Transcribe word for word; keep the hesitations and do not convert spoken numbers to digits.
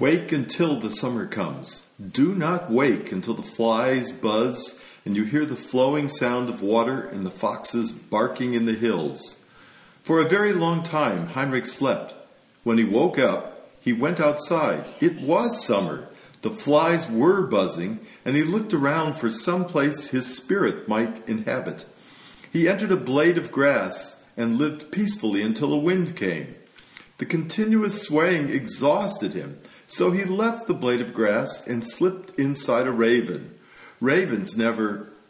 Wake until the summer comes. Do not wake until the flies buzz and you hear the flowing sound of water and the foxes barking in the hills. For a very long time Heinrich slept. When he woke up, he went outside. It was summer. The flies were buzzing, and he looked around for some place his spirit might inhabit. He entered a blade of grass and lived peacefully until a wind came. The continuous swaying exhausted him, so he left the blade of grass and slipped inside a raven. Ravens never